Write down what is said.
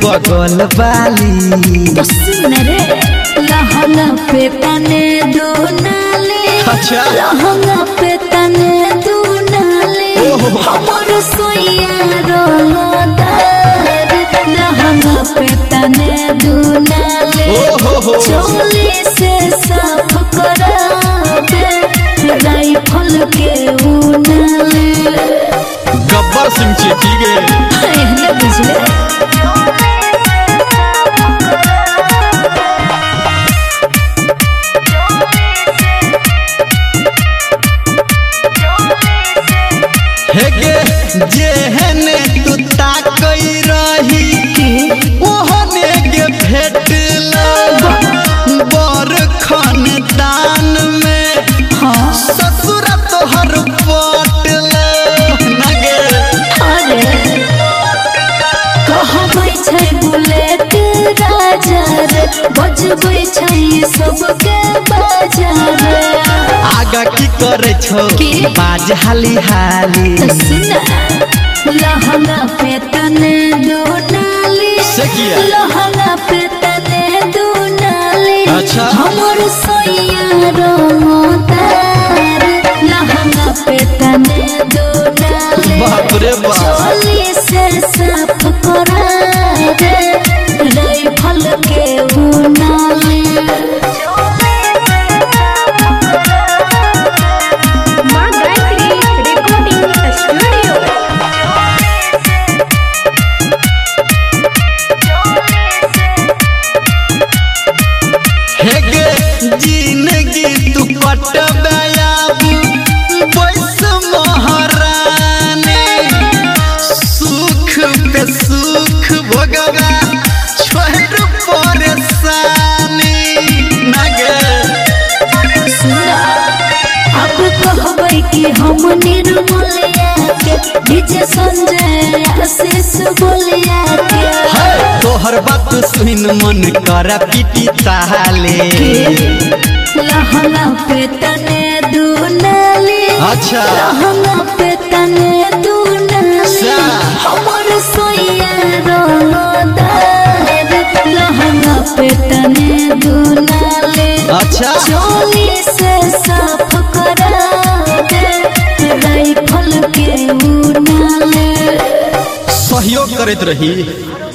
बगल वाली रे लहंगा पे तने दो नाले अच्छा लहंगा पे तने दो नाले हमर सोया रोदार लहंगा पे तने दो नाले चोली से साफ कराबे राइफल के उनाले गब्बर सिंह चेटी गे एहने बुझले जेहने तू ताकई रही ओहने के भेटला बर खानदान में ससुर तोहर पटला नगे अरे कहबै छै बुलेट राजा रे बजबै छै सबके बाजार आगा की करे छो बाज हाली हाली सुना लहंगा पे तने दो नाली लहंगा पे तने दो नाली अच्छा हमर सोया रोदार लहंगा पे तने दो नाली बाप रे बाप चोली से साफ करा दे राइफल के उनाले जिंदगी तू कटबयाबू बैस महारानी सुख पे सुख भोगवा छोड़ परेशानी नगे सुना अब कहबै कि हम निर्मलिया के डीजे संजय आशीष बोलिया के तोहर बात सुन मन कर पीटी ताले लहंगा पे तने दो नाली अच्छा लहंगा पे तने दो नाली हमर सोया रोदार लहंगा पे तने दो नाली अच्छा चोली से साफ करा दे राइफल के उनाले सहयोग करत रही।